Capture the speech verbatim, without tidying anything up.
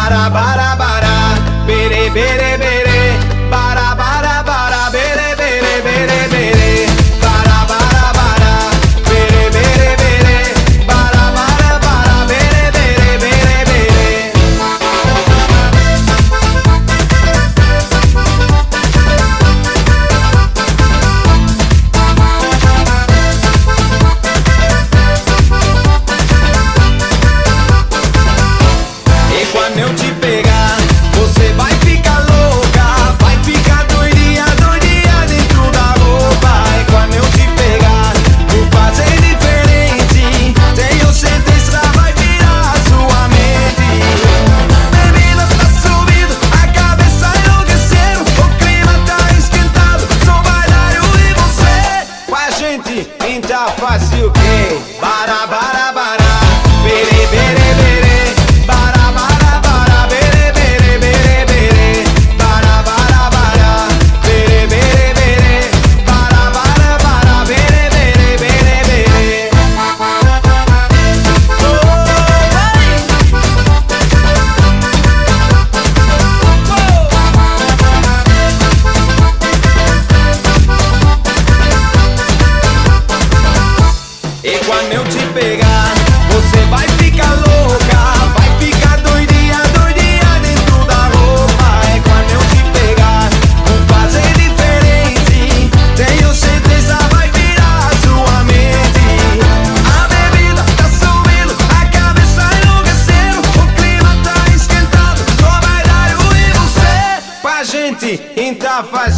Bara, bara, bara, bere, bere, bere. Bara, bara, bara, bere, bere, bere, bere. Bara, bara, bara, bere, bere, bere. Bara, bara, bara, bere, bere, bere, bere. E quando eu te pegar, você vai ficar louca, vai ficar doidinha, doidinha dentro da roupa. E quando eu te pegar, vou fazer diferente, tenho certeza vai virar a sua mente. Menina tá subindo, a cabeça enlouquecendo, o clima tá esquentado, só bailar eu e você. Com a gente, então faz o quê? Bara, bara, bara, bere, bere, bere. Bara, bara, bara, bere, bere, bere, bere. Bara, bara, bara, bere, bere, bere. Bara, bara, bara, bere, bere, bere, bere. Oh, vai! E quando eu te pegar, você vai ficar louca, vai ficar doidinha, doidinha dentro da roupa. E quando eu te pegar, vou fazer diferente, tenho certeza vai virar a sua mente. A bebida tá subindo, a cabeça enlouquecendo, o clima tá esquentado, só vai dar eu e você. Com a gente, então faz